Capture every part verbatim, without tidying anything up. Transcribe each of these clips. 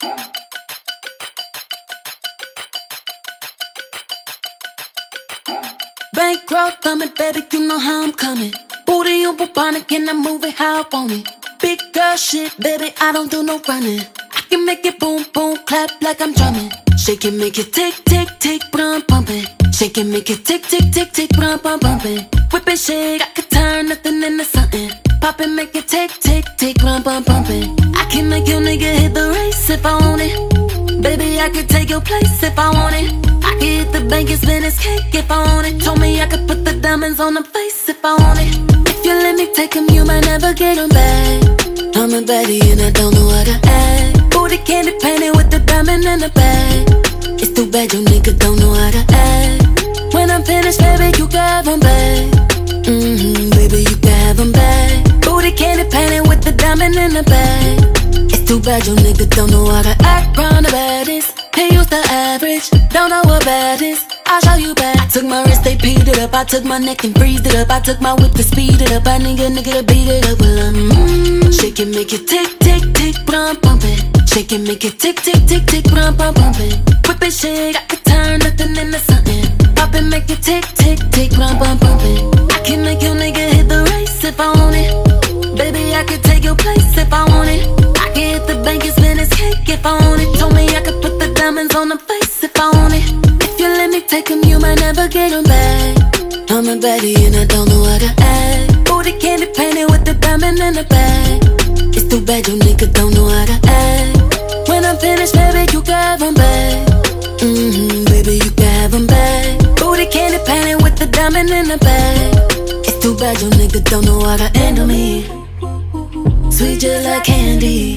Bankroll coming, baby, you know how I'm coming. Booty on bubonic and I move it how I want it. Big girl shit, baby, I don't do no running. I can make it boom, boom, clap like I'm drumming. Shake it, make it tick, tick, tick, but I'm pumping. Shake it, make it tick, tick, tick, tick, but I'm pump, pumping. Whip and shake, I could turn nothing into something. Pop and make it tick, tick, tick, but I'm pump, pumping. I can make your nigga hit the race if I want it. Baby, I could take your place if I want it. I could hit the bank and spin his cake if I want it. Told me I could put the diamonds on the face if I want it. If you let me take them, you might never get them back. I'm a baddie and I don't know how to act. Booty candy painted with the diamond in the bag. It's too bad your nigga don't know how to act. When I'm finished, baby, you can have them back. Mm-hmm, baby, you can have them back. Booty candy painted with the diamond in the bag. It's too bad your nigga don't know how to act round the baddest. He used to average, don't know what bad is. I'll show you back. I took my wrist, they peed it up. I took my neck and freezed it up. I took my whip to speed it up. I need a nigga to beat it up. Well, I'm mm, shake it, make it tick, tick, tick, but I'm pumping. Shake it, make it tick, tick, tick, tick, but I'm pump, pumping. Whip and shake, I could turn nothing into something. Pop and make it tick, tick, tick, but I'm pump, pumping. I can make your nigga hit the race if I want it. Baby, I could take your place if I want it. I can hit the bank and spin his cake if I want it. Told me I could put the diamonds on the face if I want it. If you let me take them, you might never get them back. I'm a baddie and I don't know how to act. Booty candy painted with the diamond in the bag. It's too bad your nigga don't know how to act. When I'm finished, baby, you can have them back. Mm-hmm, baby, you can have them back. Booty candy painted with the diamond in the bag. It's too bad your nigga don't know how to handle me. Sweet just like candy.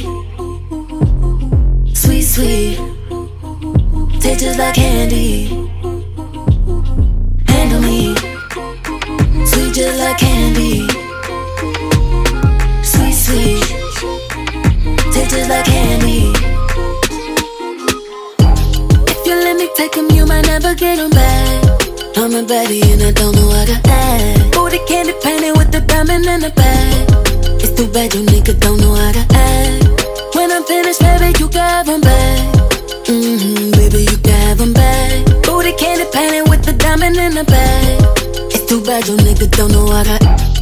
Sweet, sweet. Taste just like candy. Handle me. Sweet just like candy. Sweet, sweet. Taste just like candy. If you let me take them, you might never get them back. I'm a baddie and I don't know how to act. Booty candy painted with the diamond in the bag. It's too bad your nigga don't know how to act. When I'm finished, baby, you can have them back. Mm-hmm, baby, you can have them back. Booty candy painted with the diamond in the bag. It's too bad your nigga don't know how to